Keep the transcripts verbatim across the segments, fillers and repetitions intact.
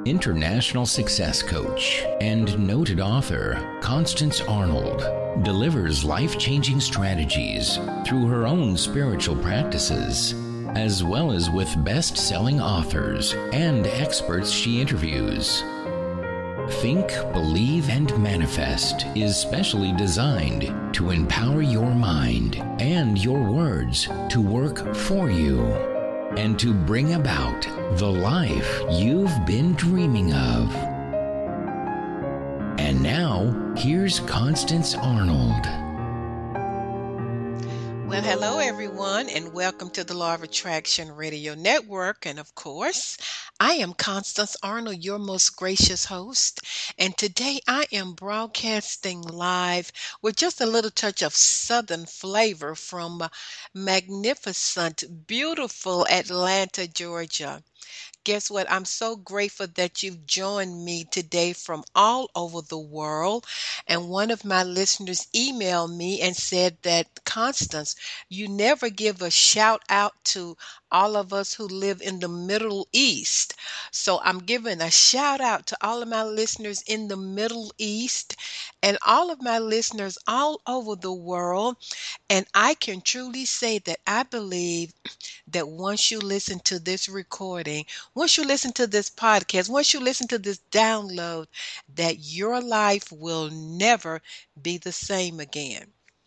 International success coach and noted author Constance Arnold delivers life-changing strategies through her own spiritual practices, as well as with best-selling authors and experts she interviews. Think, Believe, and Manifest is specially designed to empower your mind and your words to work for you and to bring about the life you've been dreaming of. And now, here's Constance Arnold. Well, hello everyone, and welcome to the Law of Attraction Radio Network. And of course, I am Constance Arnold, your most gracious host. And today I am broadcasting live with just a little touch of Southern flavor from magnificent, beautiful Atlanta, Georgia. Guess what? I'm so grateful that you've joined me today from all over the world. And one of my listeners emailed me and said that, Constance, you never give a shout out to all of us who live in the Middle East. So I'm giving a shout out to all of my listeners in the Middle East and all of my listeners all over the world. And I can truly say that I believe that once you listen to this recording, once you listen to this podcast, once you listen to this download, that your life will never be the same again.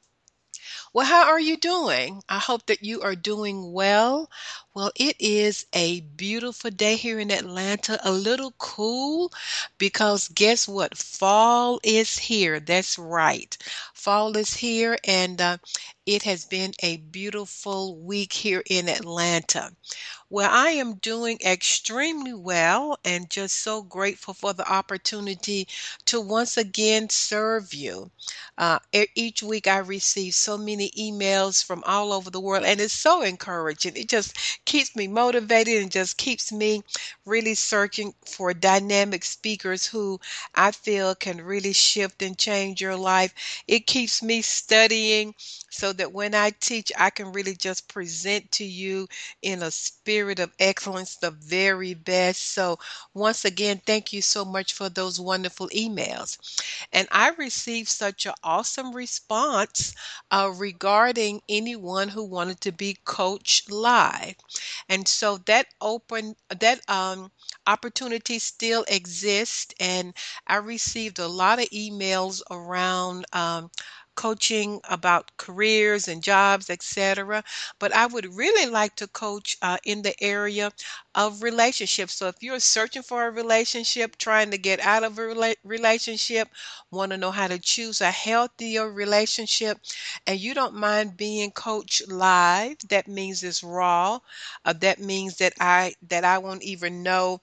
Well, how are you doing? I hope that you are doing well. Well, it is a beautiful day here in Atlanta, a little cool because guess what? Fall is here. That's right. Fall is here, and uh, it has been a beautiful week here in Atlanta. Well, I am doing extremely well and just so grateful for the opportunity to once again serve you. Uh, e- each week I receive so many emails from all over the world, and it's so encouraging. It just keeps me motivated and just keeps me really searching for dynamic speakers who I feel can really shift and change your life. It keeps me studying so that when I teach, I can really just present to you in a spirit of excellence, the very best. So once again, thank you so much for those wonderful emails. And I received such an awesome response uh, regarding anyone who wanted to be coached live. And so that open that um, opportunity still exists. And I received a lot of emails around um, coaching about careers and jobs, et cetera. But I would really like to coach uh, in the area of relationships. So if you're searching for a relationship, trying to get out of a rela- relationship, want to know how to choose a healthier relationship, and you don't mind being coached live, that means it's raw. Uh, that means that I that I won't even know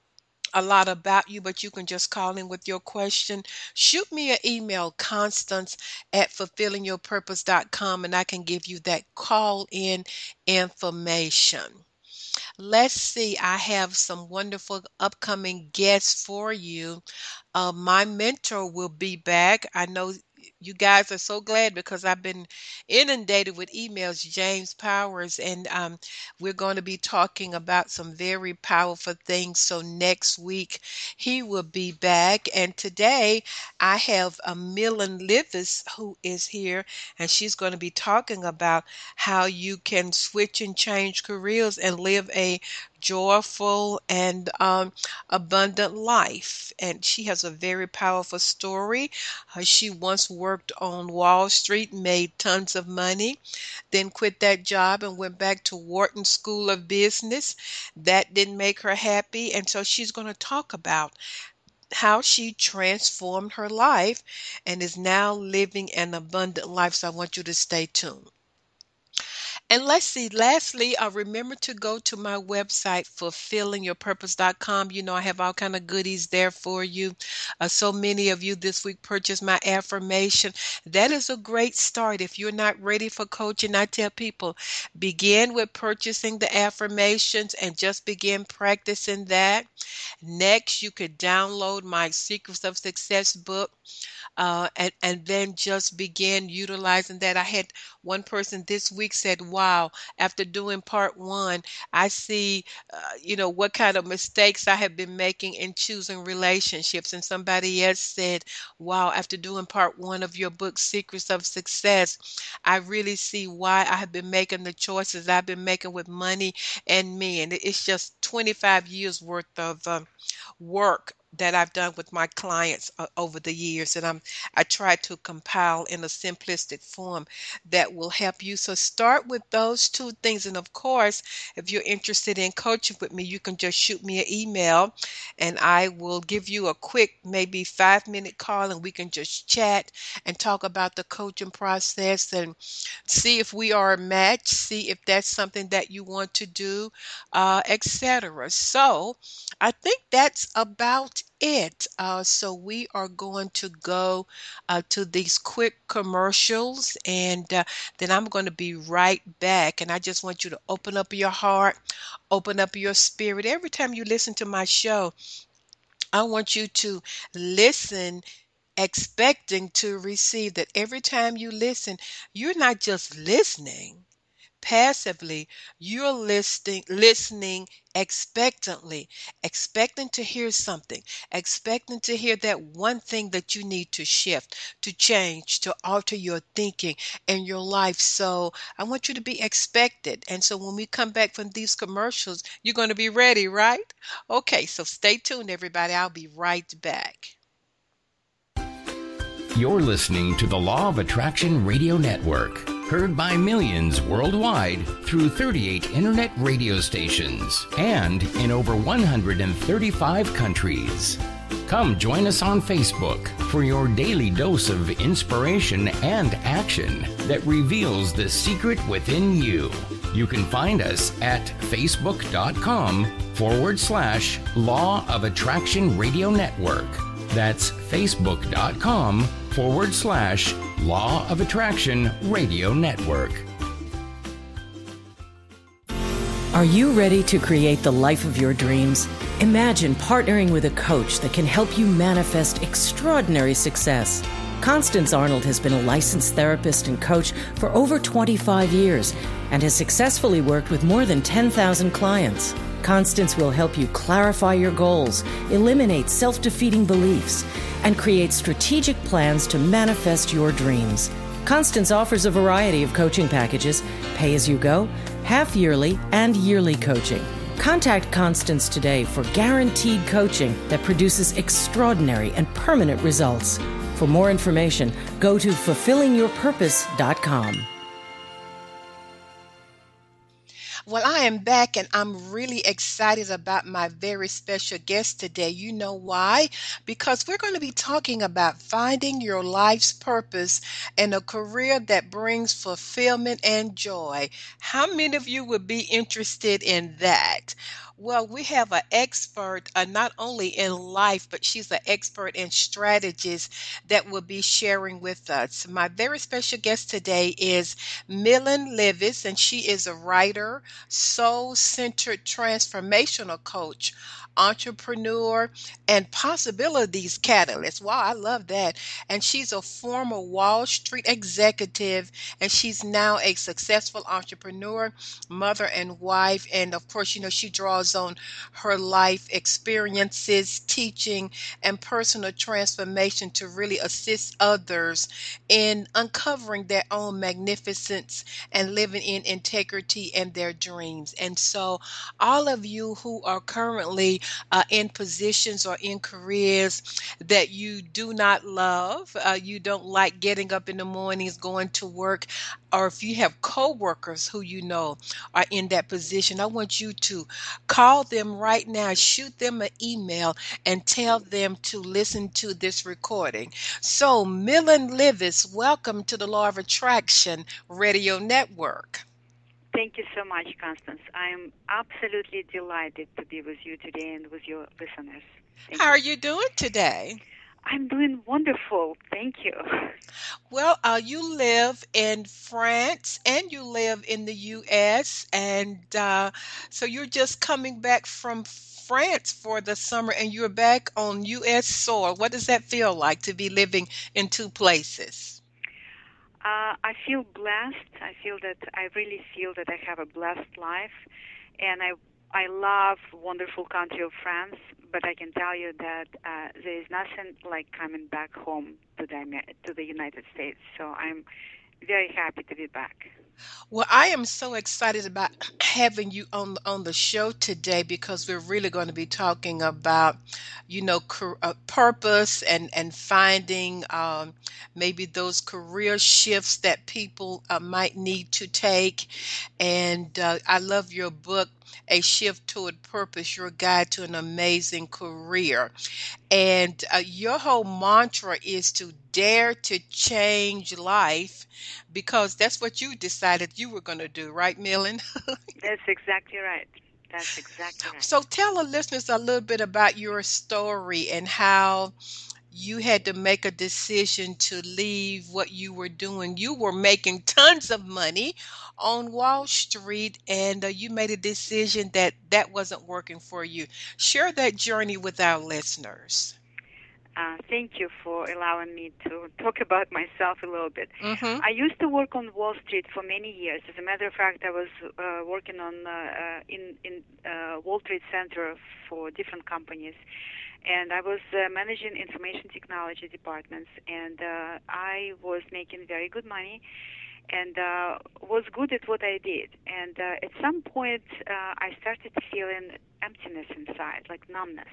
a lot about you, but you can just call in with your question. Shoot me an email, Constance at fulfilling your purpose dot com, and I can give you that call in information. Let's see, I have some wonderful upcoming guests for you. Uh, my mentor will be back. I know you guys are so glad because I've been inundated with emails, James Powers, and um, we're going to be talking about some very powerful things. So next week he will be back. And today I have a Millen Livis who is here, and she's going to be talking about how you can switch and change careers and live a joyful and um, abundant life. And she has a very powerful story. Uh, she once worked on Wall Street, made tons of money, then quit that job and went back to Wharton School of Business. That didn't make her happy. And so she's going to talk about how she transformed her life and is now living an abundant life. So I want you to stay tuned. And let's see, lastly, uh, remember to go to my website, fulfilling your purpose dot com. You know, I have all kind of goodies there for you. Uh, so many of you this week purchased my affirmation. That is a great start. If you're not ready for coaching, I tell people, begin with purchasing the affirmations and just begin practicing that. Next, you could download my Secrets of Success book. Uh, and, and then just begin utilizing that. I had one person this week said, wow, after doing part one, I see, uh, you know, what kind of mistakes I have been making in choosing relationships. And somebody else said, wow, after doing part one of your book, Secrets of Success, I really see why I have been making the choices I've been making with money and me. And it's just twenty-five years worth of um, work that I've done with my clients uh, over the years, and I'm I try to compile in a simplistic form that will help you. So start with those two things, and of course, if you're interested in coaching with me, you can just shoot me an email, and I will give you a quick, maybe five minute call, and we can just chat and talk about the coaching process and see if we are a match, see if that's something that you want to do, uh, et cetera. So I think that's about it. Uh, so we are going to go uh, to these quick commercials, and uh, then I'm going to be right back. And I just want you to open up your heart, open up your spirit. Every time you listen to my show, I want you to listen expecting to receive that. Every time you listen, you're not just listening passively, you're listening listening expectantly, expecting to hear something, expecting to hear that one thing that you need to shift, to change, to alter your thinking and your life. So I want you to be expected. And so when we come back from these commercials, you're going to be ready, right? Okay, so stay tuned, everybody. I'll be right back. You're listening to the Law of Attraction Radio Network, heard by millions worldwide through thirty-eight internet radio stations and in over one hundred thirty-five countries. Come join us on Facebook for your daily dose of inspiration and action that reveals the secret within you. You can find us at facebook.com forward slash Law of Attraction Radio Network. That's facebook.com forward slash Law of Attraction Radio Network. Are you ready to create the life of your dreams? Imagine partnering with a coach that can help you manifest extraordinary success. Constance Arnold has been a licensed therapist and coach for over twenty-five years and has successfully worked with more than ten thousand clients. Constance will help you clarify your goals, eliminate self-defeating beliefs, and create strategic plans to manifest your dreams. Constance offers a variety of coaching packages, pay-as-you-go, half-yearly, and yearly coaching. Contact Constance today for guaranteed coaching that produces extraordinary and permanent results. For more information, go to fulfilling your purpose dot com. Well, I am back, and I'm really excited about my very special guest today. You know why? Because we're going to be talking about finding your life's purpose and a career that brings fulfillment and joy. How many of you would be interested in that? Well, we have an expert, uh, not only in life, but she's an expert in strategies that will be sharing with us. My very special guest today is Millen Levis, and she is a writer, soul-centered transformational coach, entrepreneur, and possibilities catalyst. Wow, I love that. And she's a former Wall Street executive, and she's now a successful entrepreneur, mother, and wife. And of course, you know, she draws on her life experiences, teaching, and personal transformation to really assist others in uncovering their own magnificence and living in integrity and their dreams. And so all of you who are currently uh, in positions or in careers that you do not love, uh, you don't like getting up in the mornings, going to work, or if you have coworkers who you know are in that position, I want you to call them right now, shoot them an email, and tell them to listen to this recording. So, Millen Levis, welcome to the Law of Attraction Radio Network. Thank you so much, Constance. I'm absolutely delighted to be with you today and with your listeners. Thank How you. are you doing today? I'm doing wonderful. Thank you. Well, uh, you live in France and you live in the U S, and uh, so you're just coming back from France for the summer, and you're back on U S soil. What does that feel like to be living in two places? Uh, I feel blessed. I feel that I really feel that I have a blessed life, and I I love wonderful country of France. But I can tell you that uh, there is nothing like coming back home to the Amer- to the United States. So I'm very happy to be back. Well, I am so excited about having you on the, on the show today because we're really going to be talking about, you know, car, uh, purpose and and finding um, maybe those career shifts that people uh, might need to take. And uh, I love your book, A Shift Toward Purpose: Your Guide to an Amazing Career. And uh, your whole mantra is to dare to change life because that's what you decided you were going to do, right, Millen? That's exactly right. That's exactly right. So tell the listeners a little bit about your story and how you had to make a decision to leave what you were doing. You were making tons of money on Wall Street, and uh, you made a decision that that wasn't working for you. Share that journey with our listeners. Uh, thank you for allowing me to talk about myself a little bit. Mm-hmm. I used to work on Wall Street for many years. As a matter of fact, I was uh, working on uh, uh, in in uh, World Trade Center for different companies, and I was uh, managing information technology departments, and uh, I was making very good money, and uh, was good at what I did. And uh, at some point, uh, I started feeling emptiness inside, like numbness.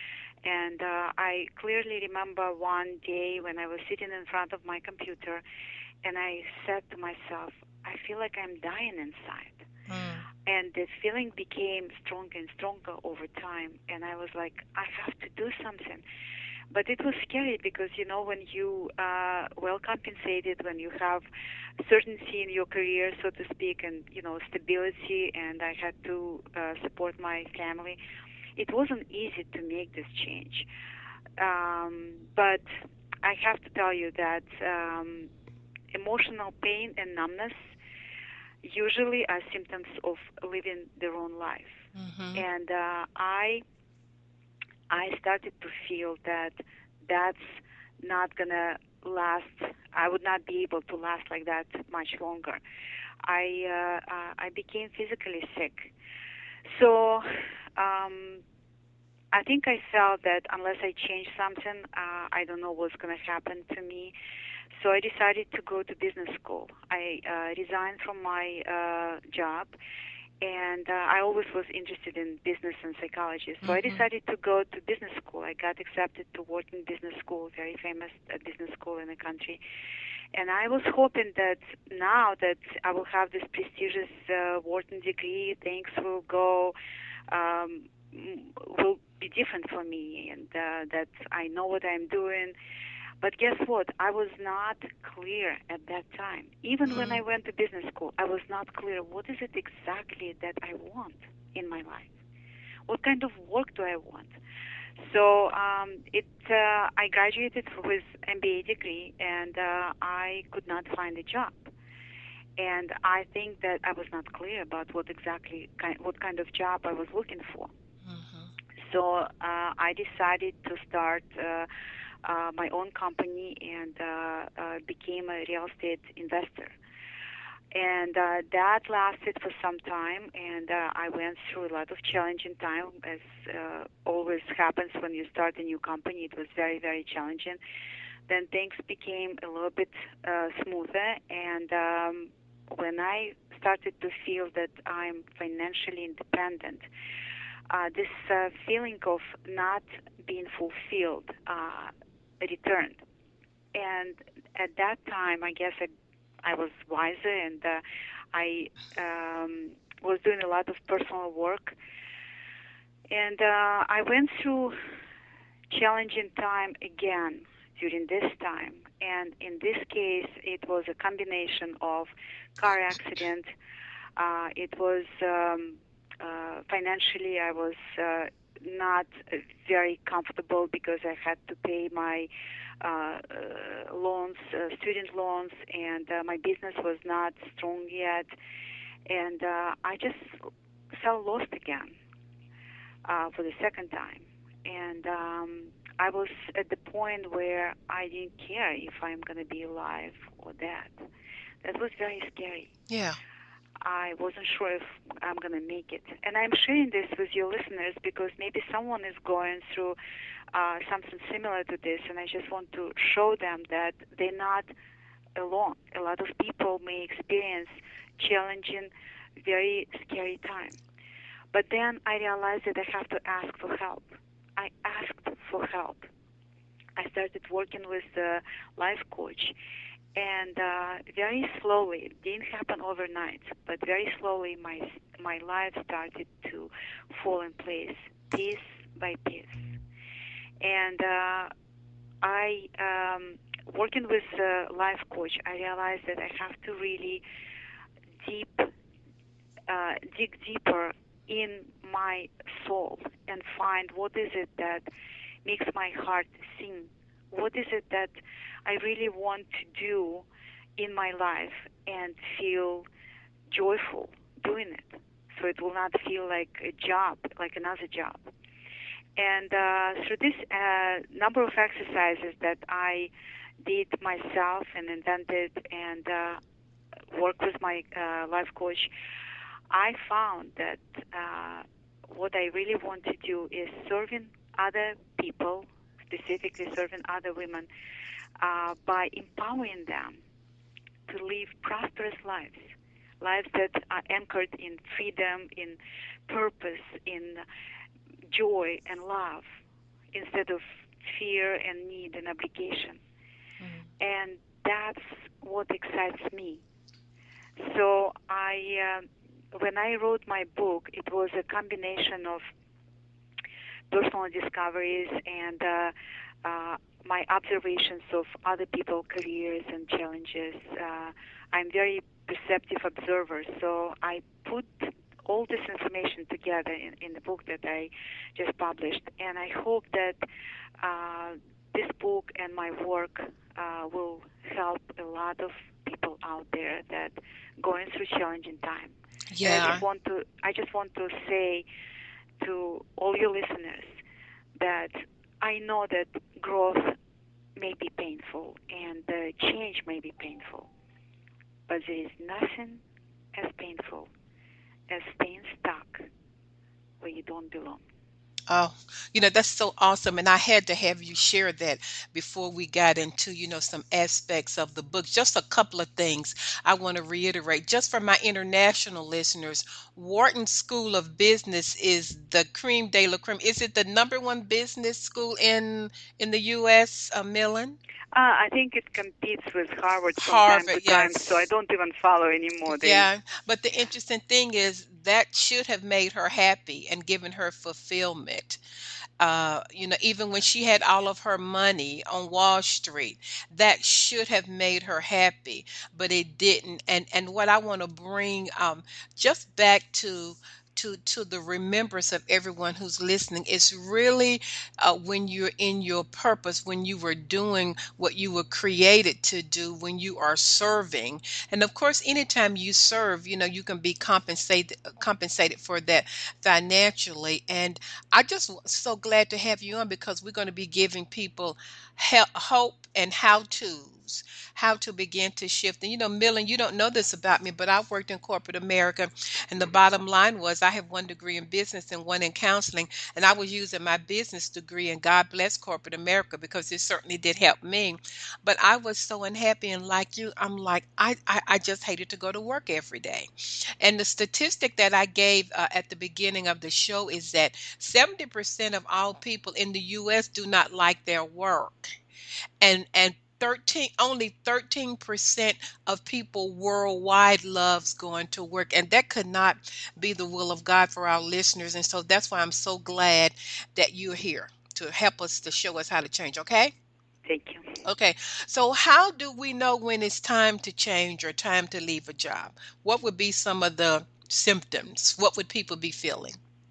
And uh, I clearly remember one day when I was sitting in front of my computer and I said to myself, I feel like I'm dying inside. Mm. And the feeling became stronger and stronger over time. And I was like, I have to do something. But it was scary because, you know, when you are well compensated, when you have certainty in your career, so to speak, and, you know, stability, and I had to uh, support my family, it wasn't easy to make this change. Um, but I have to tell you that um, emotional pain and numbness usually are symptoms of living their own life. Mm-hmm. And uh, I I started to feel that that's not gonna last. I would not be able to last like that much longer. I uh, uh, I became physically sick. So um, I think I felt that unless I change something, uh, I don't know what's going to happen to me. So I decided to go to business school. I uh, resigned from my uh, job, and uh, I always was interested in business and psychology. So I Mm-hmm. decided to go to business school. I got accepted to Wharton Business School, very famous uh, business school in the country. And I was hoping that now that I will have this prestigious uh, Wharton degree, things will go, um, will be different for me, and uh, that I know what I'm doing. But guess what? I was not clear at that time. Even when Mm-hmm. I went to business school, I was not clear what is it exactly that I want in my life. What kind of work do I want? So um, it, uh, I graduated with M B A degree, and uh, I could not find a job. And I think that I was not clear about what exactly, kind, what kind of job I was looking for. Mm-hmm. So uh, I decided to start uh, uh, my own company and uh, uh, became a real estate investor. And uh, that lasted for some time, and uh, I went through a lot of challenging time, as uh, always happens when you start a new company. It was very, very challenging. Then things became a little bit uh, smoother, and um, when I started to feel that I'm financially independent, uh, this uh, feeling of not being fulfilled uh, returned. And at that time, I guess I, I was wiser, and uh, I um, was doing a lot of personal work. And uh, I went through challenging time again during this time. And in this case, it was a combination of car accident. Uh, it was um, uh, financially, I was uh, not uh, very comfortable because I had to pay my uh, uh, loans, uh, student loans, and uh, my business was not strong yet. And uh, I just felt lost again uh, for the second time. And um, I was at the point where I didn't care if I'm going to be alive or dead. That was very scary. Yeah. I wasn't sure if I'm going to make it. And I'm sharing this with your listeners because maybe someone is going through uh, something similar to this, and I just want to show them that they're not alone. A lot of people may experience challenging, very scary time. But then I realized that I have to ask for help. I asked for help. I started working with a life coach. And uh, very slowly, it didn't happen overnight, but very slowly my my life started to fall in place, piece by piece. And uh, I, um, working with a life coach, I realized that I have to really deep, uh, dig deeper in my soul and find what is it that makes my heart sing. What is it that I really want to do in my life and feel joyful doing it, so it will not feel like a job, like another job. And uh, through this uh, number of exercises that I did myself and invented and uh, worked with my uh, life coach, I found that uh, what I really want to do is serving other people, specifically serving other women, uh, by empowering them to live prosperous lives, lives that are anchored in freedom, in purpose, in joy and love, instead of fear and need and obligation. Mm-hmm. And that's what excites me. So I, uh, when I wrote my book, it was a combination of personal discoveries and uh, uh, my observations of other people's careers and challenges. Uh, I'm very perceptive observer, so I put all this information together in, in the book that I just published, and I hope that uh, this book and my work uh, will help a lot of people out there that going through challenging time. Yeah. And I just want to I just want to say to all your listeners that I know that growth may be painful and uh, change may be painful, but there is nothing as painful as staying stuck where you don't belong. Oh, you know, that's so awesome. And I had to have you share that before we got into, you know, some aspects of the book. Just a couple of things I want to reiterate. Just for my international listeners, Wharton School of Business is the creme de la creme. Is it the number one business school in in the U S, uh, Millen? Uh, I think it competes with Harvard from Harvard, time to time, yes. so I don't even follow anymore. They, Yeah, but the interesting thing is that should have made her happy and given her fulfillment. Uh, you know, even when she had all of her money on Wall Street, that should have made her happy, but it didn't. And and what I want to bring um, just back to to to the remembrance of everyone who's listening is really uh, when you're in your purpose, when you were doing what you were created to do, when you are serving. And of course, anytime you serve, you know, you can be compensated compensated for that financially. And I just w- so glad to have you on because we're going to be giving people help, hope and how to's, how to begin to shift. And you know, Millen, you don't know this about me, but I've worked in corporate America, and the bottom line was I have one degree in business and one in counseling, and I was using my business degree, and God bless corporate America because it certainly did help me. But I was so unhappy, and like you, I'm like I I, I just hated to go to work every day. And the statistic that I gave uh, at the beginning of the show is that seventy percent of all people in the U S do not like their work. And and thirteen only thirteen percent of people worldwide loves going to work. And that could not be the will of God for our listeners. And so that's why I'm so glad that you're here to help us to show us how to change, okay? Thank you. Okay, so how do we know when it's time to change or time to leave a job? What would be some of the symptoms? What would people be feeling?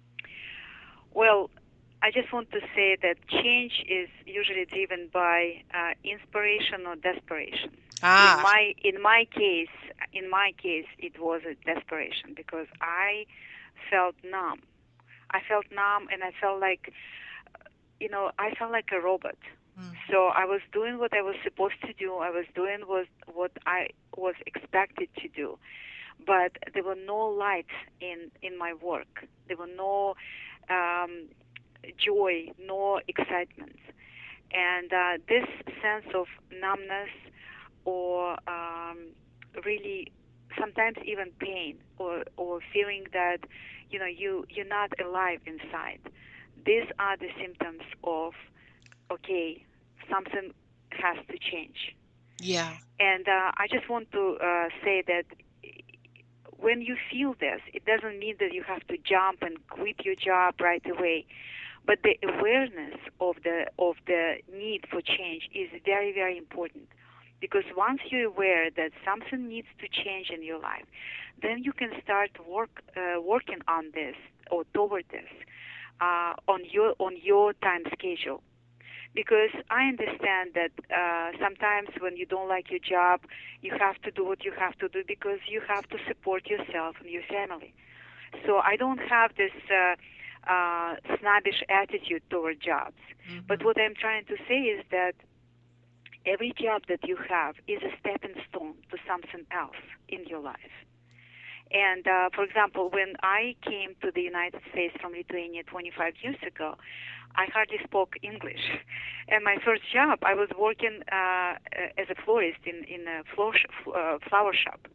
Well, I just want to say that change is usually driven by uh, inspiration or desperation. Ah. In my in my case, in my case, it was a desperation because I felt numb. I felt numb, and I felt like you know, I felt like a robot. Mm. So I was doing what I was supposed to do. I was doing was what I was expected to do. But there were no lights in, in my work. There were no um, joy, no excitement. And uh, this sense of numbness or um, really sometimes even pain or, or feeling that, you know, you, you're not alive inside. These are the symptoms of, okay, something has to change. Yeah. And uh, I just want to uh, say that when you feel this, it doesn't mean that you have to jump and quit your job right away. But the awareness of the of the need for change is very, very important. Because once you're aware that something needs to change in your life, then you can start work uh, working on this or toward this uh, on your on your time schedule. Because I understand that uh, sometimes when you don't like your job, you have to do what you have to do because you have to support yourself and your family. So I don't have this uh, uh, snobbish attitude toward jobs. Mm-hmm. But what I'm trying to say is that every job that you have is a stepping stone to something else in your life. And uh, for example, when I came to the United States from Lithuania twenty-five years ago, I hardly spoke English. And my first job, I was working uh, as a florist in, in a flower, sh- uh, flower shop.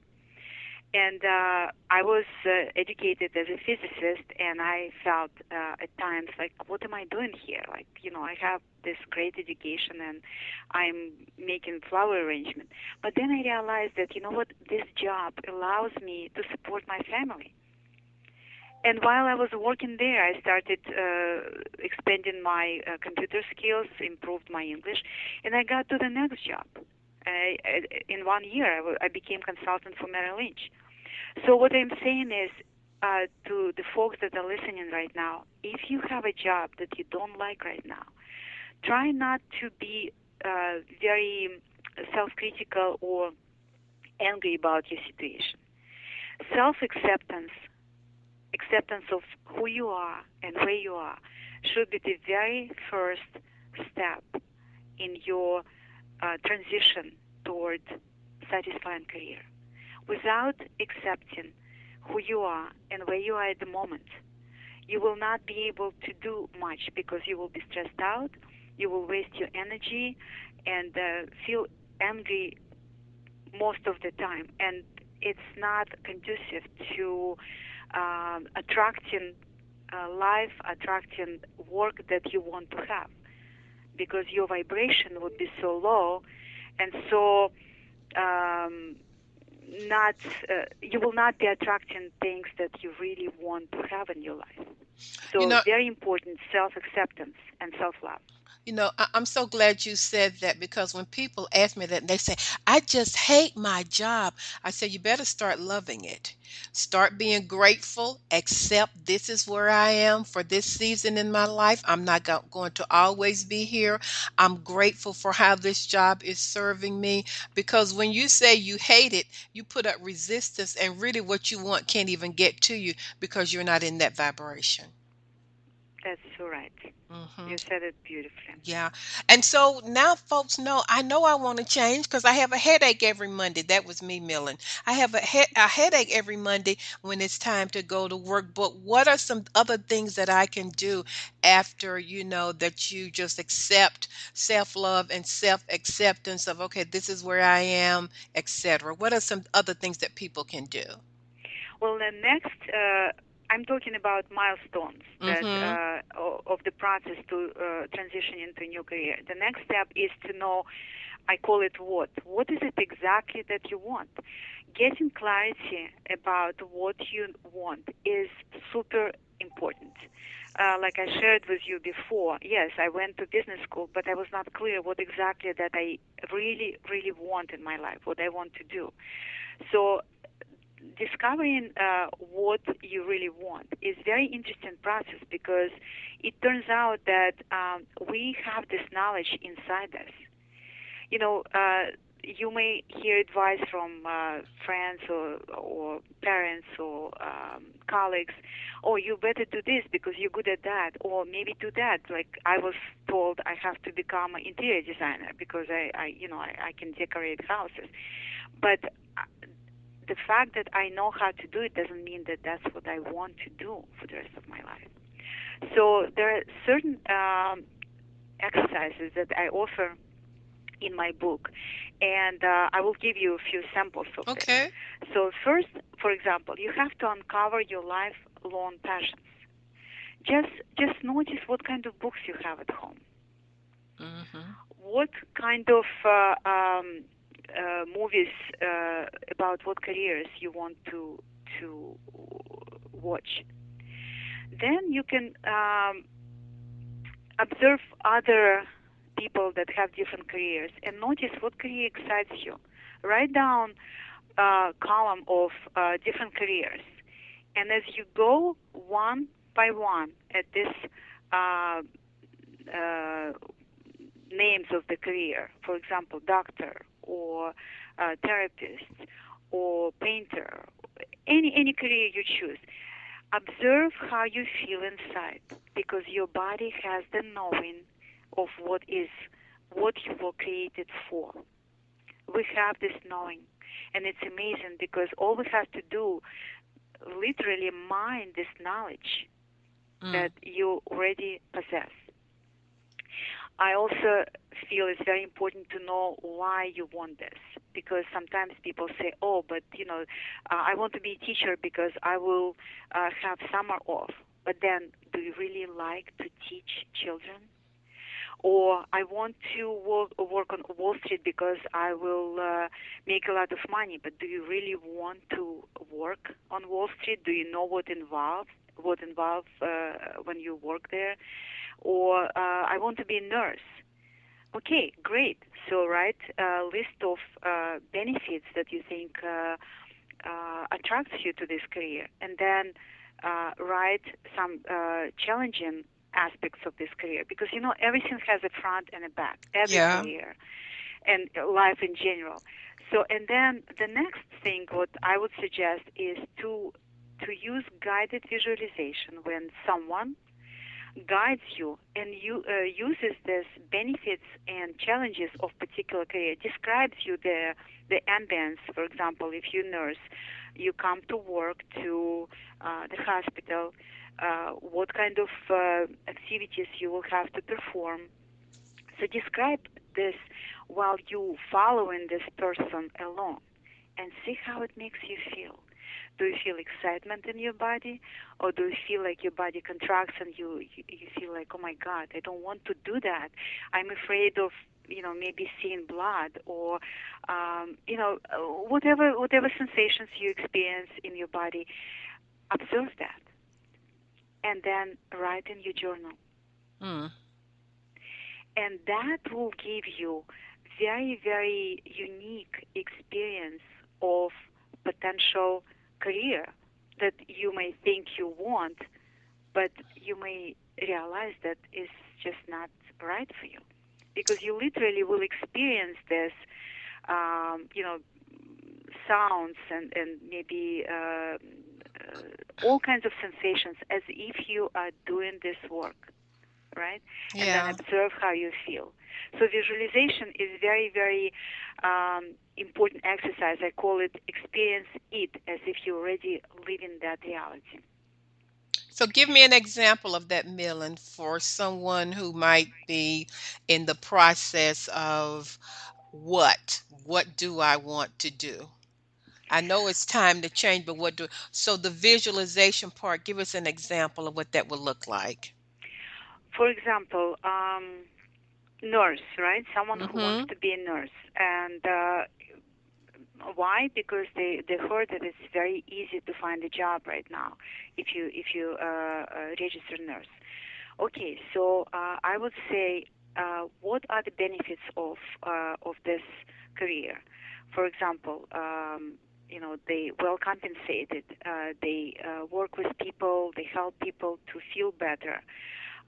And uh, I was uh, educated as a physicist, and I felt uh, at times like, what am I doing here? Like, you know, I have this great education, and I'm making flower arrangement. But then I realized that, you know what, this job allows me to support my family. And while I was working there, I started uh, expanding my uh, computer skills, improved my English, and I got to the next job. I, I, in one year, I, w- I became consultant for Merrill Lynch. So what I'm saying is uh, to the folks that are listening right now, if you have a job that you don't like right now, try not to be uh, very self-critical or angry about your situation. Self-acceptance, acceptance of who you are and where you are, should be the very first step in your uh, transition toward satisfying career. Without accepting who you are and where you are at the moment, you will not be able to do much because you will be stressed out, you will waste your energy, and uh, feel angry most of the time. And it's not conducive to um, attracting uh, life, attracting work that you want to have, because your vibration would be so low, and so um, not uh, you will not be attracting things that you really want to have in your life. You So know, very important, self-acceptance and self-love. You know, I, I'm so glad you said that because when people ask me that, they say, I just hate my job. I say, you better start loving it. Start being grateful. Accept this is where I am for this season in my life. I'm not go- going to always be here. I'm grateful for how this job is serving me. Because when you say you hate it, you put up resistance, and really what you want can't even get to you because you're not in that vibration. That's so right. hmm You said it beautifully. Yeah. And so now folks know, I know I want to change because I have a headache every Monday. That was me, Millen. I have a, he- a headache every Monday when it's time to go to work. But what are some other things that I can do after, you know, that you just accept self-love and self-acceptance of, okay, this is where I am, et cetera. What are some other things that people can do? Well, the next, uh, I'm talking about milestones that Mm-hmm. uh, o- of the process to uh, transition into a new career. The next step is to know, I call it what. What is it exactly that you want? Getting clarity about what you want is super important. Uh, like I shared with you before, yes, I went to business school, but I was not clear what exactly that I really, really want in my life, what I want to do. So discovering uh, what you really want is very interesting process because it turns out that um, we have this knowledge inside us. You know, uh, you may hear advice from uh, friends or, or parents or um, colleagues. Oh, you better do this because you're good at that, or maybe do that. Like I was told, I have to become an interior designer because I, I you know, I, I can decorate houses. But uh, the fact that I know how to do it doesn't mean that that's what I want to do for the rest of my life. So there are certain um, exercises that I offer in my book, and uh, I will give you a few samples of Okay. it. So first, for example, you have to uncover your lifelong passions. Just just notice what kind of books you have at home. Mm-hmm. What kind of uh, um, uh, movies uh, about what careers you want to to watch. Then you can um, observe other people that have different careers and notice what career excites you. Write down a column of uh, different careers, and as you go one by one at this uh, uh, names of the career, for example, doctor or uh, therapist or painter, any any career you choose, observe how you feel inside, because your body has the knowing of what is what you were created for. We have this knowing, and it's amazing because all we have to do, literally mine this knowledge Mm. that you already possess. I also feel it's very important to know why you want this, because sometimes people say, oh, but, you know, uh, I want to be a teacher because I will uh, have summer off. But then, do you really like to teach children? Or I want to work, work on Wall Street because I will uh, make a lot of money. But do you really want to work on Wall Street? Do you know what involves what involves uh, when you work there? Or uh, I want to be a nurse. Okay, great. So write a list of uh, benefits that you think uh, uh, attracts you to this career, and then uh, write some uh, challenging aspects of this career, because you know everything has a front and a back, every Yeah. career and life in general. So, and then the next thing what I would suggest is to to use guided visualization when someone guides you and you uh, uses this benefits and challenges of particular career, describes you the the ambience. For example, if you nurse, you come to work to uh, the hospital, uh, what kind of uh, activities you will have to perform. So describe this while you following this person along, and see how it makes you feel. Do you feel excitement in your body, or do you feel like your body contracts and you, you you feel like, oh my God, I don't want to do that. I'm afraid of, you know, maybe seeing blood, or um, you know, whatever whatever sensations you experience in your body. Observe that, and then write in your journal, Mm. and that will give you very very unique experience of potential career that you may think you want, but you may realize that it's just not right for you, because you literally will experience this, um, you know, sounds and and maybe uh, uh, all kinds of sensations as if you are doing this work, right? And then Yeah. observe how you feel. So visualization is very, very um, important exercise. I call it experience it as if you're already living that reality. So give me an example of that, Millen, for someone who might be in the process of what? What do I want to do? I know it's time to change, but what do so the visualization part, give us an example of what that would look like. For example, um, nurse, right? Someone who wants Mm-hmm. to be a nurse. And uh, why? Because they, they heard that it's very easy to find a job right now if you if you uh, uh, register nurse. Okay, so uh, I would say, uh, what are the benefits of uh, of this career? For example, um, you know, they well compensated. Uh, they uh, work with people. They help people to feel better.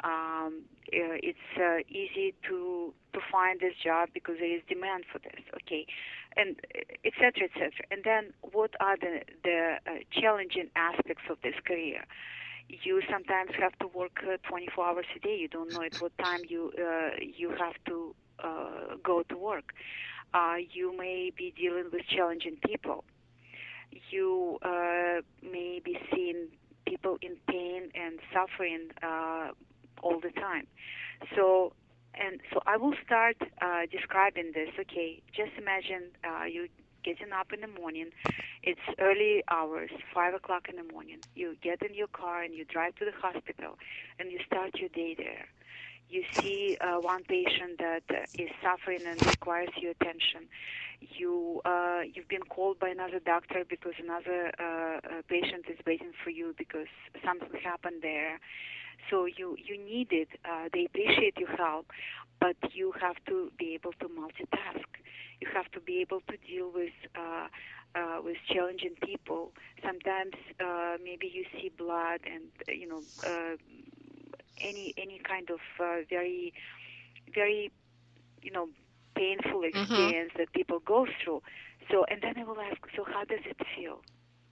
Um, uh, it's uh, easy to to find this job because there is demand for this. Okay, and et cetera, et cetera. And then what are the the uh, challenging aspects of this career? You sometimes have to work uh, twenty-four hours a day. You don't know at what time you uh, you have to uh, go to work. Uh, you may be dealing with challenging people. You uh, may be seeing people in pain and suffering uh, all the time. So, and so I will start uh, describing this. Okay, just imagine uh, you getting up in the morning. It's early hours, five o'clock in the morning. You get in your car and you drive to the hospital, and you start your day there. You see uh, one patient that uh, is suffering and requires your attention. You uh, you've been called by another doctor because another uh, uh, patient is waiting for you because something happened there. So you you need it. Uh, they appreciate your help, but you have to be able to multitask. You have to be able to deal with uh, uh, with challenging people. Sometimes uh, maybe you see blood and uh, you know. Uh, any any kind of uh, very very you know painful Mm-hmm. experience that people go through. So and then I will ask, so how does it feel?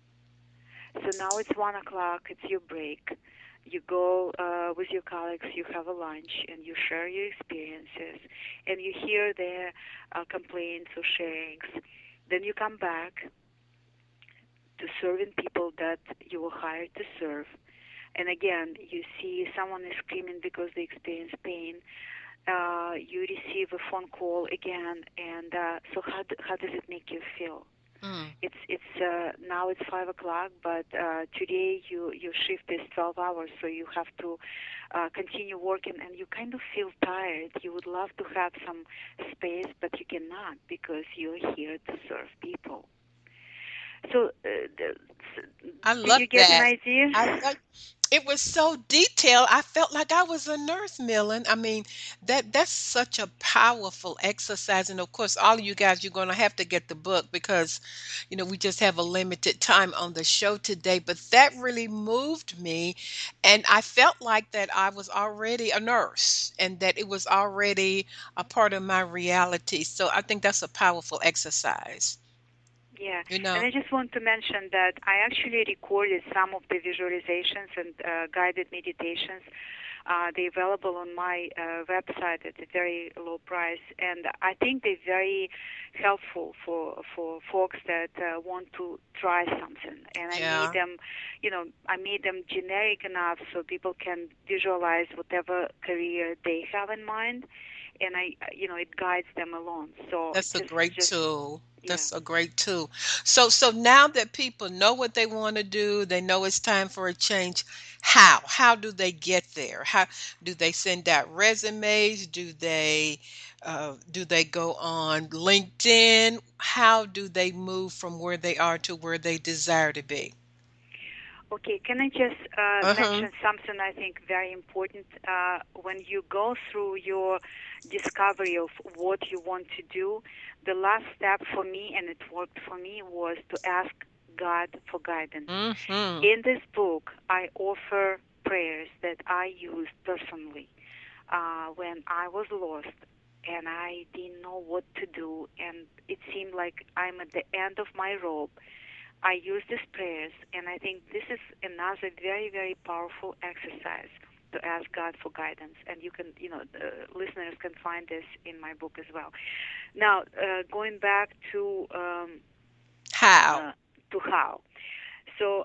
So now it's one o'clock, it's your break. You go uh, with your colleagues, you have a lunch, and you share your experiences, and you hear their uh, complaints or sharings. Then you come back to serving people that you were hired to serve. And again, you see someone is screaming because they experience pain. Uh, you receive a phone call again, and uh, so how do, how does it make you feel? Mm. It's it's uh, now it's five o'clock, but uh, today you your shift is twelve hours, so you have to uh, continue working, and you kind of feel tired. You would love to have some space, but you cannot because you're here to serve people. So, uh, the, I do love you get an that. idea? I love it was so detailed. I felt like I was a nurse, Millen. I mean, that that's such a powerful exercise. And of course, all of you guys, you're going to have to get the book because, you know, we just have a limited time on the show today. But that really moved me. And I felt like that I was already a nurse and that it was already a part of my reality. So I think that's a powerful exercise, Yeah, you and know. I just want to mention that I actually recorded some of the visualizations and uh, guided meditations. Uh, they're available on my uh, website at a very low price, and I think they're very helpful for for folks that uh, want to try something. And I made Yeah. them, you know, I made them generic enough so people can visualize whatever career they have in mind, and I, you know, it guides them along. So That's a just great just tool. yeah. That's a great tool. So so now that people know what they want to do, they know it's time for a change. How? How do they get there? How do they send out resumes? Do they uh, do they go on LinkedIn? How do they move from where they are to where they desire to be? Okay, can I just uh, Uh-huh. mention something I think very important? Uh, when you go through your discovery of what you want to do, the last step for me, and it worked for me, was to ask God for guidance. Mm-hmm. In this book, I offer prayers that I used personally uh, when I was lost and I didn't know what to do, and it seemed like I'm at the end of my rope. I use these prayers, and I think this is another very, very powerful exercise to ask God for guidance. And you can, you know, the listeners can find this in my book as well. Now, uh, going back to um, How? uh, to how. So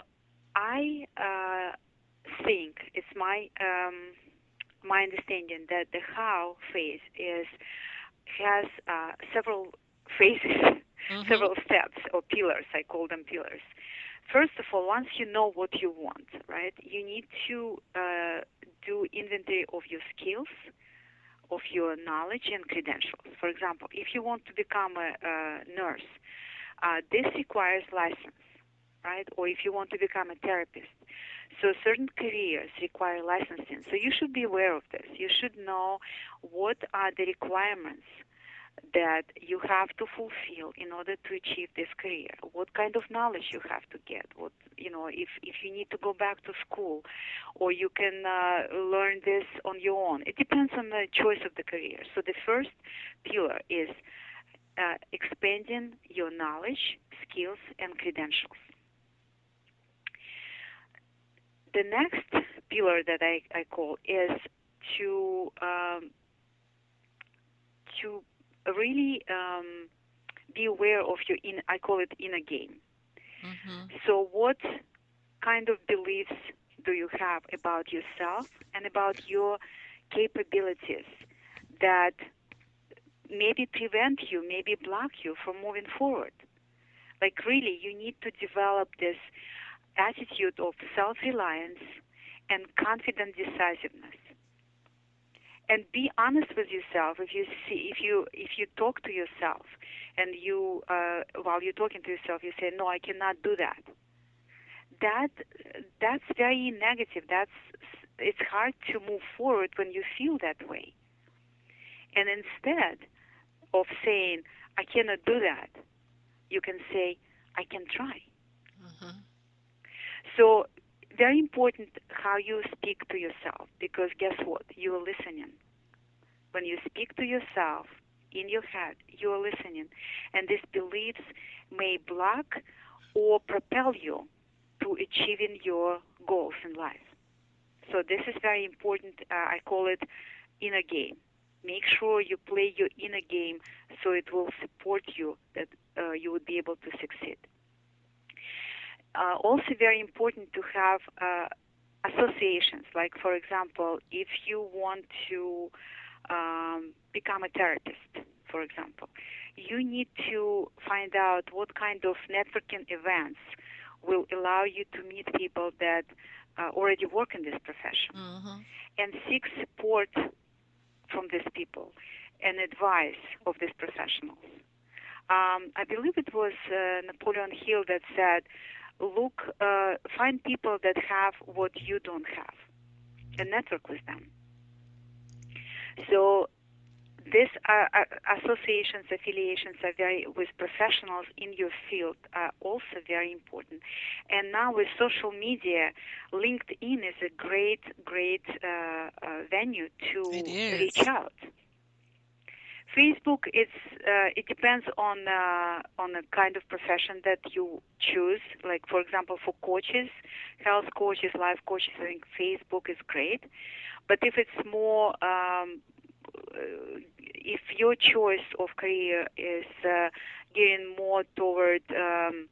I uh, think it's my um, my understanding that the how phase is has uh, several phases, Mm-hmm. several steps or pillars. I call them pillars. First of all, once you know what you want, right, you need to uh, do inventory of your skills, of your knowledge and credentials. For example, if you want to become a, a nurse, uh, this requires license, right? Or if you want to become a therapist. So certain careers require licensing. So you should be aware of this. You should know what are the requirements that you have to fulfill in order to achieve this career, what kind of knowledge you have to get, what, you know, if, if you need to go back to school, or you can uh, learn this on your own. It depends on the choice of the career. So the first pillar is uh, expanding your knowledge, skills, and credentials. The next pillar that I, I call is to um, to really um, be aware of your in I call it inner game. Mm-hmm. So what kind of beliefs do you have about yourself and about your capabilities that maybe prevent you, maybe block you from moving forward? Like really, you need to develop this attitude of self-reliance and confident decisiveness. And be honest with yourself. If you see, if you if you talk to yourself, and you uh, while you're talking to yourself, you say, "No, I cannot do that." That that's very negative. That's it's hard to move forward when you feel that way. And instead of saying, "I cannot do that," you can say, "I can try." Mm-hmm. So very important how you speak to yourself, because guess what? You are listening. When you speak to yourself in your head, you are listening. And these beliefs may block or propel you to achieving your goals in life. So this is very important. Uh, I call it inner game. Make sure you play your inner game so it will support you, that uh, you would be able to succeed. Uh, also very important to have uh, associations. Like, for example, if you want to um, become a therapist, for example, you need to find out what kind of networking events will allow you to meet people that uh, already work in this profession, mm-hmm. and seek support from these people and advice of these professionals. Um, I believe it was uh, Napoleon Hill that said, look, uh, find people that have what you don't have and network with them. So these uh, associations, affiliations are very, with professionals in your field are also very important. And now with social media, LinkedIn is a great, great uh, uh, venue to reach out. Facebook, it's uh, it depends on uh, on the kind of profession that you choose. Like, for example, for coaches, health coaches, life coaches, I think Facebook is great. But if it's more, um, if your choice of career is uh, gearing more toward um,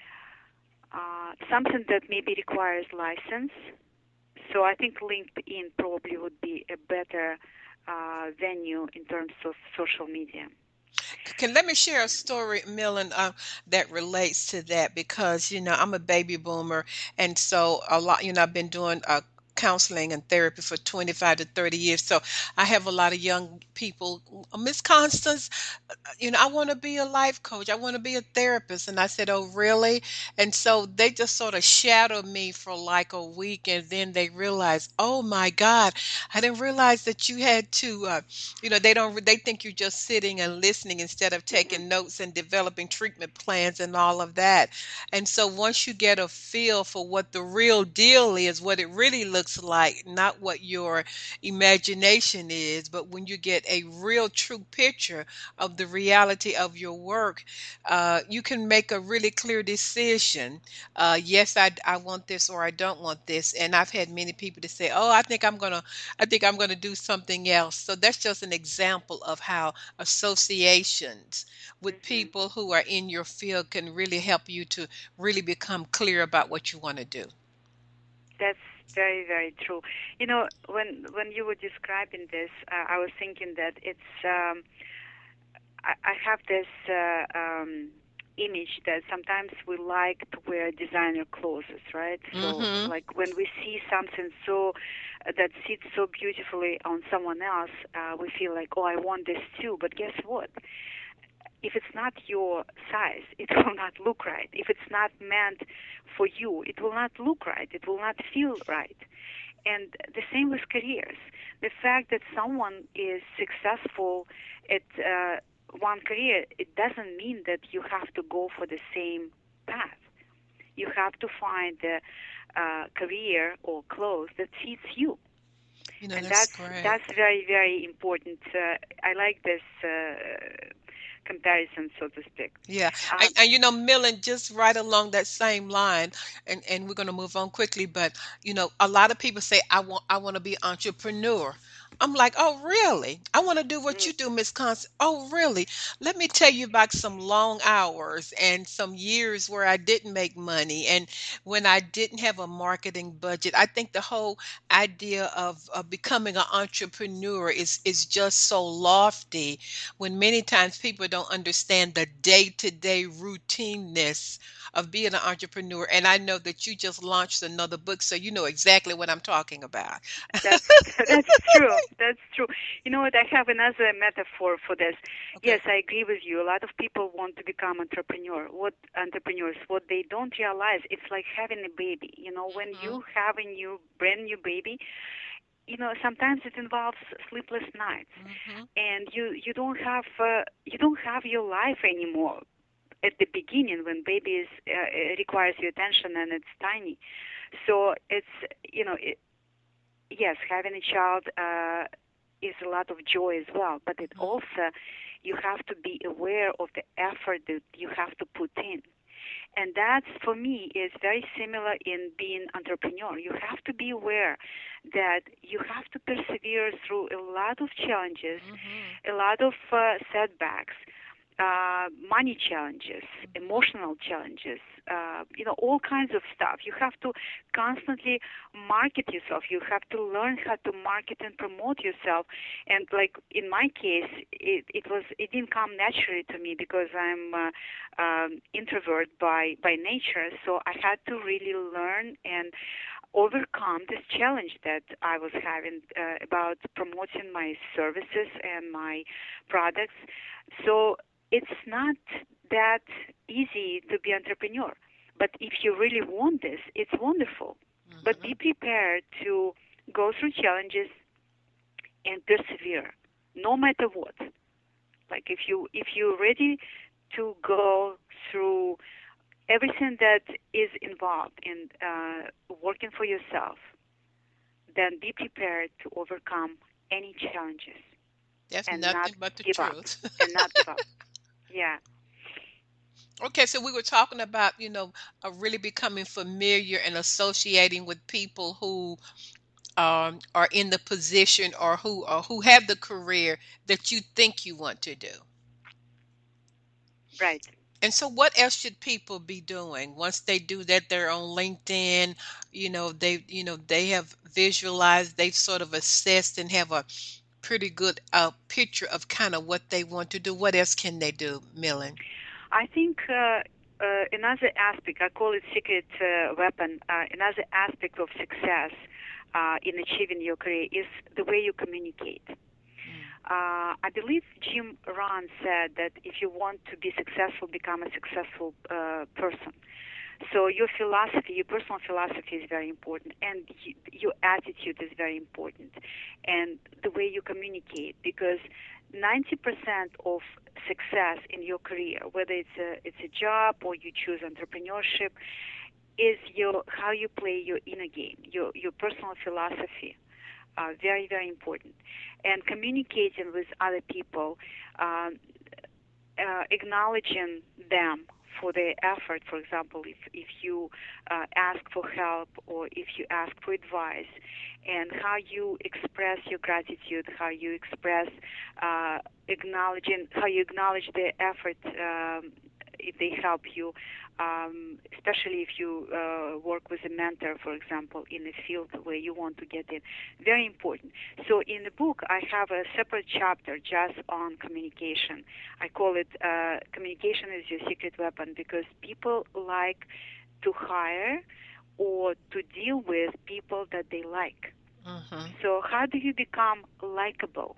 uh, something that maybe requires license, so I think LinkedIn probably would be a better Uh, venue in terms of social media. Can let me share a story, Millen, uh, that relates to that, because you know I'm a baby boomer, and so a lot. You know I've been doing uh, counseling and therapy for twenty-five to thirty years, so I have a lot of young people. Miss Constance, you know, I want to be a life coach. I want to be a therapist. And I said, oh, really? And so they just sort of shadowed me for like a week. And then they realized, oh, my God, I didn't realize that you had to, uh, you know, they don't, they think you're just sitting and listening instead of taking notes and developing treatment plans and all of that. And so once you get a feel for what the real deal is, what it really looks like, not what your imagination is, but when you get a real true picture of the reality of your work, uh, you can make a really clear decision. Uh, yes, I, I want this, or I don't want this. And I've had many people to say, oh, I think I'm going to, I think I'm going to do something else. So that's just an example of how associations with mm-hmm. people who are in your field can really help you to really become clear about what you want to do. That's very, very true. You know, when when you were describing this, uh, I was thinking that it's, um, I, I have this uh, um, image that sometimes we like to wear designer clothes, right? So, mm-hmm. like when we see something so uh, that sits so beautifully on someone else, uh, we feel like, oh, I want this too. But guess what? If it's not your size, it will not look right. If it's not meant for you, it will not look right. It will not feel right. And the same with careers. The fact that someone is successful at uh, one career, it doesn't mean that you have to go for the same path. You have to find a uh, career or clothes that fits you. You know, And that's that's great. that's very, very important. Uh, I like this uh, comparison, so to speak. Yeah. Um, And, and you know, Millen, just right along that same line, and, and we're going to move on quickly, but you know, a lot of people say, I want I want to be entrepreneur. I'm like, oh, really? I want to do what mm, you do, Miss Constance. Oh, really? Let me tell you about some long hours and some years where I didn't make money and when I didn't have a marketing budget. I think the whole idea of, of becoming an entrepreneur is, is just so lofty when many times people don't understand the day-to-day routineness of being an entrepreneur. And I know that you just launched another book, so you know exactly what I'm talking about. that's that's true. That's true. You know what? I have another metaphor for this. Yes, Okay. I agree with you. A lot of people want to become entrepreneur. What entrepreneurs? What they don't realize, it's like having a baby. You know, when Mhm. you have a new, brand new baby, you know, sometimes it involves sleepless nights, Mhm. and you you don't have uh, you don't have your life anymore at the beginning when baby is uh, requires your attention and it's tiny. So it's you know it, yes, having a child uh, is a lot of joy as well, but it Mhm. also you have to be aware of the effort that you have to put in. And that's, for me, is very similar in being entrepreneur. You have to be aware that you have to persevere through a lot of challenges, Mhm. a lot of uh, setbacks, uh, money challenges, Mhm. emotional challenges, uh, you know, all kinds of stuff. You have to constantly market yourself. You have to learn how to market and promote yourself. And like in my case, it, it was it didn't come naturally to me because I'm uh, um, introvert by by nature. So I had to really learn and overcome this challenge that I was having uh, about promoting my services and my products. So it's not that easy to be entrepreneur. But if you really want this, it's wonderful. But be Mhm. prepared to go through challenges and persevere, no matter what. Like if you if you're ready to go through everything that is involved in uh, working for yourself, then be prepared to overcome any challenges That's and not nothing but the give up. truth. And not give up. Yeah. Okay, so we were talking about, you know, uh, really becoming familiar and associating with people who um, are in the position or who or who have the career that you think you want to do. Right. And so what else should people be doing once they do that? They're on LinkedIn, you know, they you know, they have visualized, they've sort of assessed and have a pretty good uh, picture of kind of what they want to do. What else can they do, Millen? I think uh, uh, another aspect, I call it secret uh, weapon, uh, another aspect of success uh, in achieving your career is the way you communicate. Mm. Uh, I believe Jim Rohn said that if you want to be successful, become a successful uh, person. So your philosophy, your personal philosophy is very important, and y- your attitude is very important, and the way you communicate, because ninety percent of success in your career, whether it's a it's a job or you choose entrepreneurship, is your how you play your inner game, your your personal philosophy. Uh, very very important, and communicating with other people. Um, uh, Acknowledging them for their effort. For example, if if you uh, ask for help or if you ask for advice, and how you express your gratitude, how you express uh, acknowledging how you acknowledge their effort. Um, if they help you, um, especially if you uh, work with a mentor, for example, in a field where you want to get in, very important. So in the book, I have a separate chapter just on communication. I call it uh, communication is your secret weapon because people like to hire or to deal with people that they like. Mhm. So how do you become likable?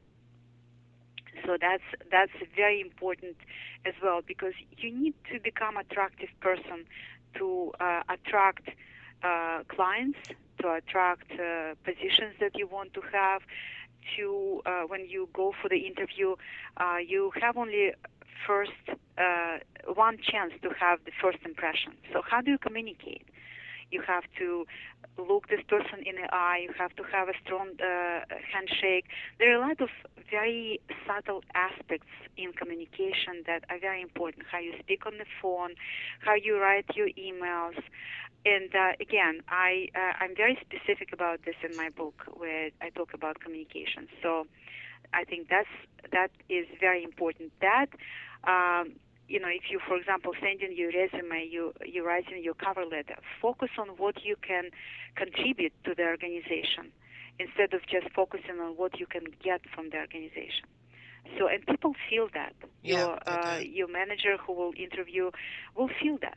So that's that's very important as well because you need to become attractive person to uh, attract uh, clients, to attract uh, positions that you want to have, to, uh, when you go for the interview, uh, you have only first, uh, one chance to have the first impression. So how do you communicate? You have to look this person in the eye. You have to have a strong uh, handshake. There are a lot of very subtle aspects in communication that are very important. How you speak on the phone, how you write your emails. And uh, again, I, uh, I'm very specific about this in my book where I talk about communication. So I think that's, that is very important. That um, you know, if you, for example, sending your resume, you, you're writing your cover letter, focus on what you can contribute to the organization instead of just focusing on what you can get from the organization. So, and people feel that. Yeah, your, they uh, do. your manager who will interview will feel that.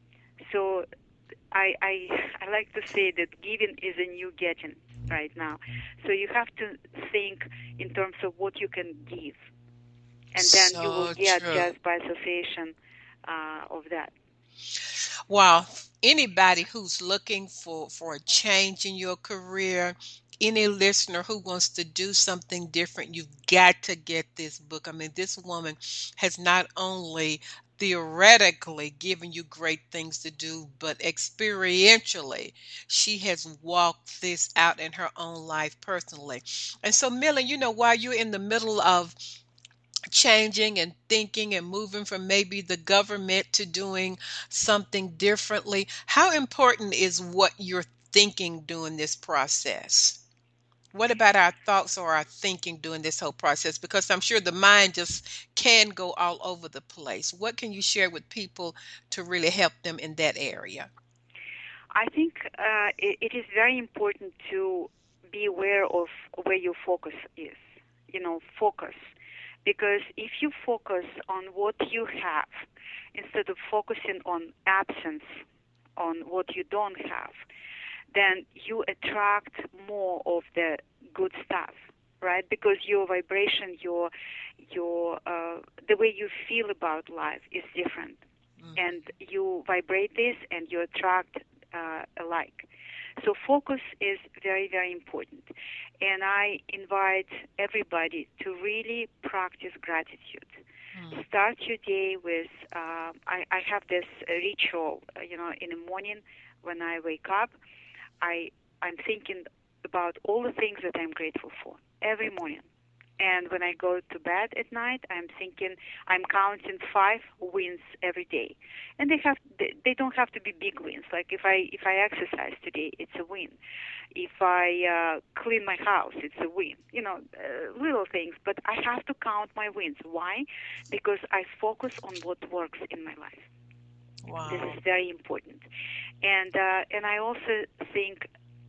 So I, I, I like to say that giving is a new getting right now. So you have to think in terms of what you can give. And then you will So get true. just by association uh, of that. Wow. Anybody who's looking for, for a change in your career, any listener who wants to do something different, you've got to get this book. I mean, this woman has not only theoretically given you great things to do, but experientially, she has walked this out in her own life personally. And so, Millen, you know, while you're in the middle of changing and thinking and moving from maybe the government to doing something differently, how important is what you're thinking during this process? What about our thoughts or our thinking during this whole process? Because I'm sure the mind just can go all over the place. What can you share with people to really help them in that area? I think uh, it, it is very important to be aware of where your focus is. You know, focus. Because if you focus on what you have instead of focusing on absence, on what you don't have, then you attract more of the good stuff, right? Because your vibration, your your uh, the way you feel about life is different, Mm. and you vibrate this and you attract uh, alike. So focus is very, very important. And I invite everybody to really practice gratitude. Mm. Start your day with, uh, I, I have this ritual, uh, you know, in the morning when I wake up, I, I'm thinking about all the things that I'm grateful for every morning. And when I go to bed at night, I'm thinking, I'm counting five wins every day, and they have they, they don't have to be big wins. Like if I if I exercise today, it's a win. If I uh, clean my house, it's a win. You know, uh, little things, but I have to count my wins. Why? Because I focus on what works in my life. Wow. This is very important, and uh, and I also think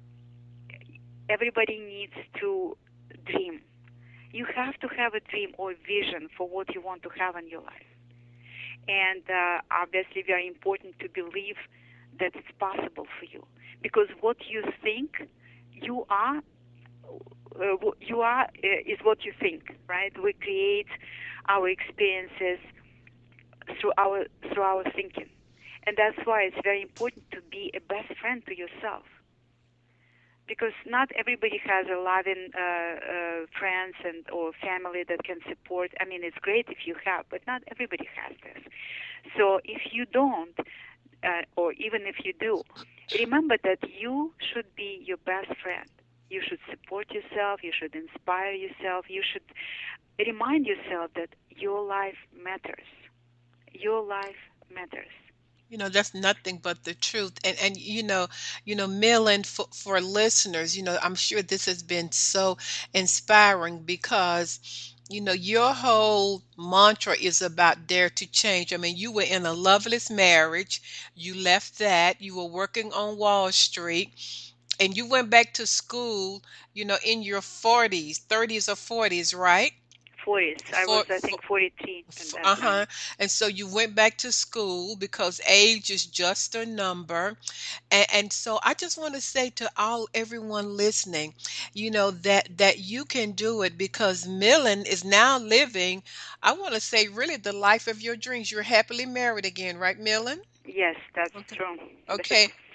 everybody needs to dream. You have to have a dream or a vision for what you want to have in your life. And uh, obviously very important to believe that it's possible for you. Because what you think you are, uh, what you are uh, is what you think, right? We create our experiences through our, through our thinking. And that's why it's very important to be a best friend to yourself. Because not everybody has a loving uh, uh, friends and or family that can support. I mean, it's great if you have, but not everybody has this. So if you don't, uh, or even if you do, remember that you should be your best friend. You should support yourself. You should inspire yourself. You should remind yourself that your life matters. Your life matters. You know, that's nothing but the truth. And and you know, you know, Millen, for, for listeners, you know, I'm sure this has been so inspiring because, you know, your whole mantra is about dare to change. I mean, you were in a loveless marriage, you left that, you were working on Wall Street, and you went back to school, you know, in your forties, thirties or forties, right? forties. I For, was, I for think, forty-three at F- that time. Uh-huh. And so you went back to school because age is just a number. And, and so I just want to say to all everyone listening, you know, that that you can do it because Millen is now living, I want to say really the life of your dreams. You're happily married again, right, Millen? Yes, that's Okay. true. That's Okay. true.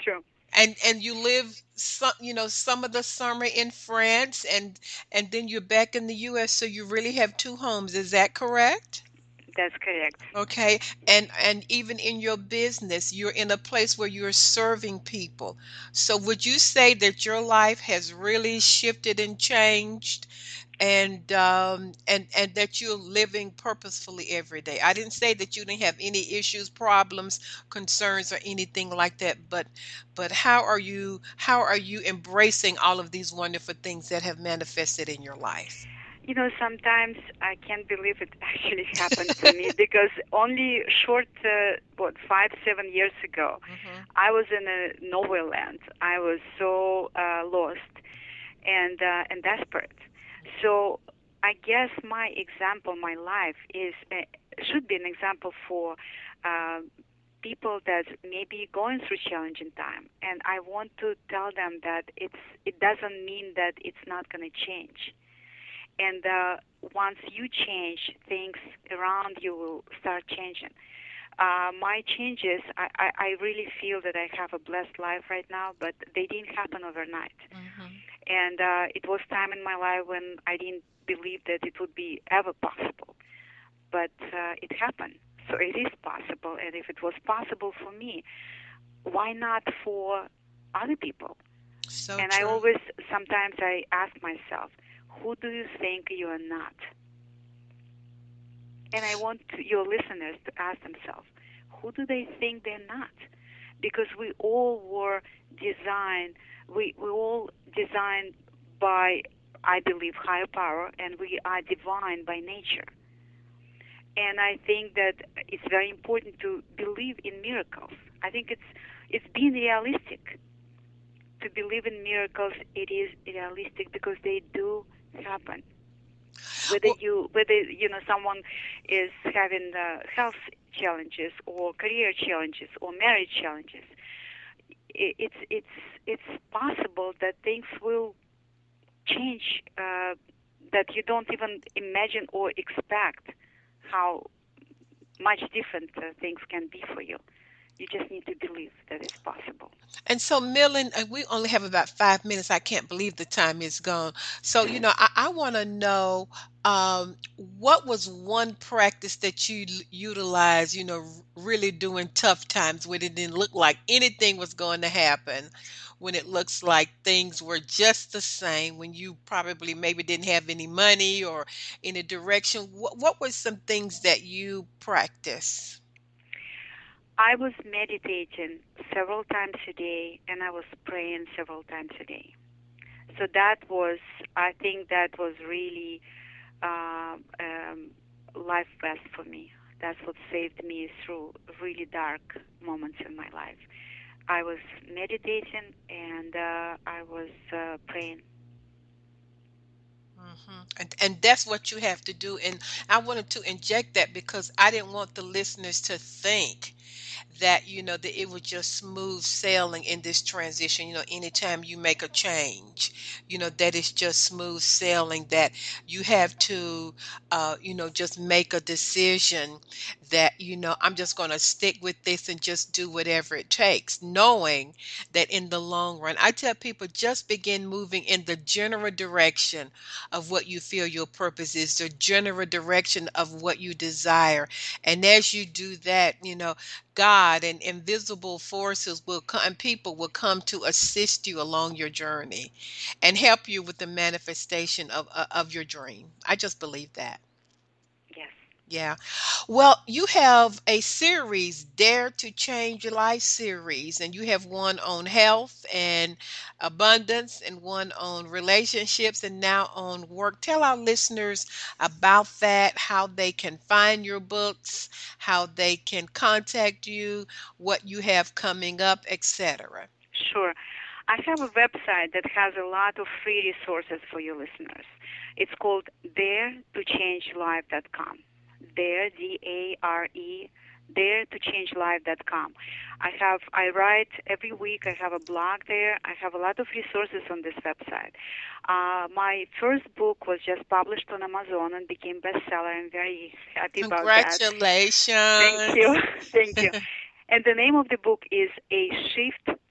And and you live some, you know, some of the summer in France, and and then you're back in the U S, so you really have two homes. Is that correct? That's correct. Okay. And and even in your business, you're in a place where you're serving people. So would you say that your life has really shifted and changed, and um and and that you're living purposefully every day? I didn't say that you didn't have any issues, problems, concerns, or anything like that, but but how are you how are you embracing all of these wonderful things that have manifested in your life? You know, sometimes I can't believe it actually happened to me because only short, uh, what, five, seven years ago, Hmm. I was in a nowhere land. I was so uh, lost and uh, and desperate. So I guess my example, my life is uh, should be an example for uh, people that may be going through challenging time. And I want to tell them that it's it doesn't mean that it's not going to change. And uh, once you change, things around you will start changing. Uh, my changes, I, I, I really feel that I have a blessed life right now, but they didn't happen overnight. Hmm. And uh, it was time in my life when I didn't believe that it would be ever possible. But uh, it happened. So it is possible. And if it was possible for me, why not for other people? So And I true. always, sometimes I ask myself, who do you think you are not? And I want to, your listeners to ask themselves, who do they think they're not? Because we all were designed, we, we all designed by, I believe, higher power, and we are divine by nature. And I think that it's very important to believe in miracles. I think it's it's being realistic. To believe in miracles, it is realistic because they do happen. Whether Well, you whether you know someone is having uh, health challenges or career challenges or marriage challenges, i- it's it's it's possible that things will change uh, that you don't even imagine or expect how much different uh, things can be for you. You just need to believe that it's possible. and so, Millen, uh, we only have about five minutes. I can't believe the time is gone. So, you know, I, I want to know, um, what was one practice that you l- utilized, you know, r- really during tough times when it didn't look like anything was going to happen, when it looks like things were just the same, when you probably maybe didn't have any money or any direction. What, what were some things that you practiced? I was meditating several times a day and I was praying several times a day. So that was, I think that was really uh, um, life best for me. That's what saved me through really dark moments in my life. I was meditating and uh, I was uh, praying. Hmm. And, and that's what you have to do. And I wanted to inject that because I didn't want the listeners to think that, you know, that it was just smooth sailing in this transition. You know, anytime you make a change, you know, that it's just smooth sailing, that you have to, uh, you know, just make a decision that, you know, I'm just going to stick with this and just do whatever it takes, knowing that in the long run, I tell people, just begin moving in the general direction of what you feel your purpose is, the general direction of what you desire. And as you do that, you know, God and invisible forces will come, and people will come to assist you along your journey and help you with the manifestation of of of your dream. I just believe that. Yes. Yeah. Well, you have a series, Dare to Change Your Life series, and you have one on health and abundance and one on relationships and now on work. Tell our listeners about that, how they can find your books, how they can contact you, what you have coming up, et cetera. Sure. I have a website that has a lot of free resources for your listeners. It's called dare to change life dot com. Dare, D A R E, dare to change life dot com. I have, I write every week. I have a blog there. I have a lot of resources on this website. Uh, my first book was just published on Amazon and became bestseller. I'm very happy about that. Thank you. Congratulations. Thank you. And the name of the book is A Shift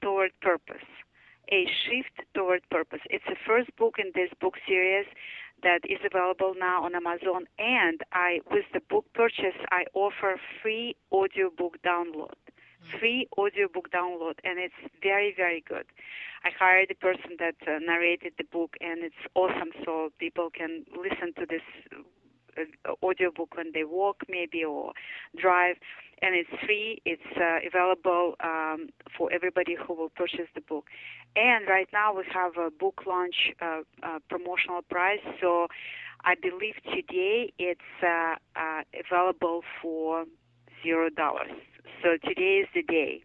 Toward Purpose. A Shift Toward Purpose. It's the first book in this book series that is available now on Amazon, and I, with the book purchase, I offer free audiobook download. Free audiobook download, and it's very, very good. I hired the person that uh, narrated the book, and it's awesome, so people can listen to this uh, audiobook when they walk maybe or drive, and it's free. It's uh, available um, for everybody who will purchase the book. And right now we have a book launch uh, uh, promotional price, so I believe today it's uh, uh, available for zero dollars. So today is the day.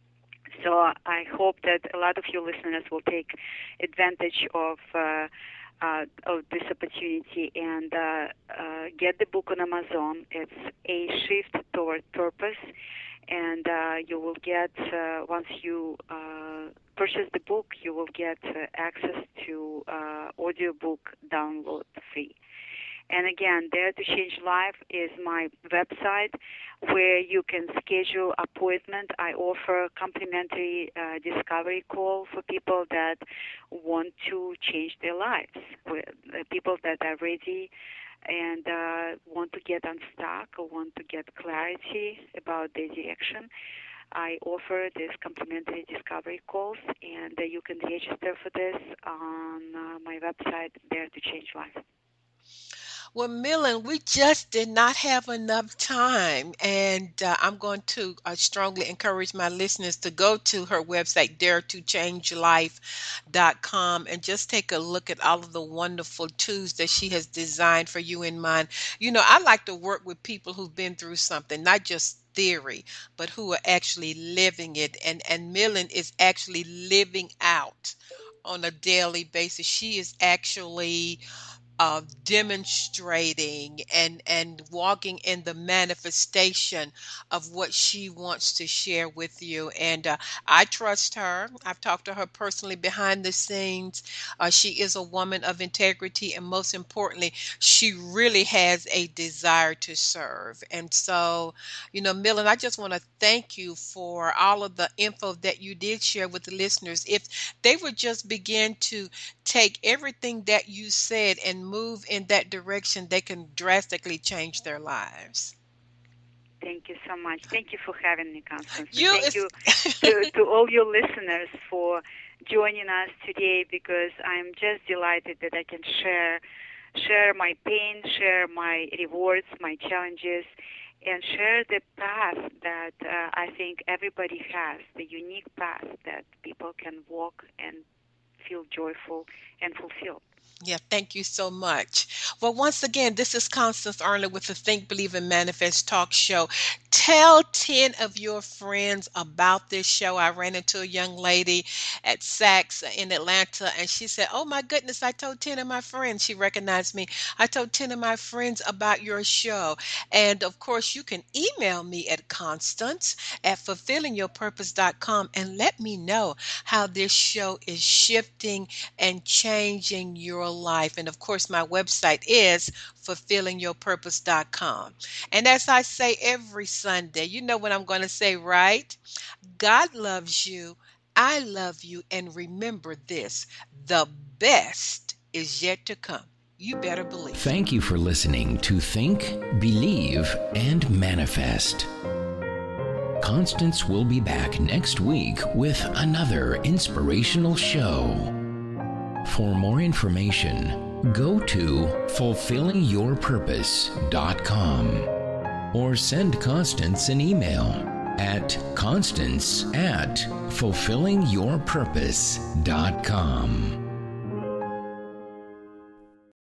So I hope that a lot of your listeners will take advantage of uh, uh, of this opportunity and uh, uh, get the book on Amazon. It's A Shift Toward Purpose, and uh, you will get, uh, once you uh, purchase the book, you will get uh, access to uh, audiobook download free. And again, Dare to Change Life is my website where you can schedule appointment. I offer complimentary uh, discovery call for people that want to change their lives, people that are ready and uh, want to get unstuck or want to get clarity about their direction. I offer these complimentary discovery calls, and uh, you can register for this on uh, my website, Dare to Change Life. Well, Millen, we just did not have enough time, and uh, I'm going to uh, strongly encourage my listeners to go to her website, dare to change life dot com, and just take a look at all of the wonderful tools that she has designed for you in mind. You know, I like to work with people who've been through something, not just theory, but who are actually living it, and, and Millen is actually living out on a daily basis. She is actually of demonstrating and, and walking in the manifestation of what she wants to share with you. And uh, I trust her. I've talked to her personally behind the scenes. Uh, she is a woman of integrity, and most importantly, she really has a desire to serve. And so, you know, Millen, I just want to thank you for all of the info that you did share with the listeners. If they would just begin to take everything that you said and move in that direction, they can drastically change their lives. Thank you so much. Thank you for having me, Constance. You Thank is- you to, to all your listeners for joining us today, because I'm just delighted that I can share share my pain, share my rewards, my challenges, and share the path that uh, I think everybody has, the unique path that people can walk and feel joyful and fulfilled. Yeah, thank you so much. Well, once again, this is Constance Arnold with the Think, Believe, and Manifest Talk Show. Tell ten of your friends about this show. I ran into a young lady at Saks in Atlanta, and she said, oh my goodness, I told ten of my friends. She recognized me. I told ten of my friends about your show. And of course, you can email me at Constance at fulfilling your purpose dot com and let me know how this show is shifting and changing your life. And of course, my website is fulfilling your purpose dot com. And as I say every Sunday, you know what I'm going to say, right? God loves you. I love you. And remember this, the best is yet to come. You better believe. Thank you for listening to Think, Believe, and Manifest. Constance will be back next week with another inspirational show. For more information, go to fulfilling your purpose dot com or send Constance an email at constance at fulfilling your purpose dot com.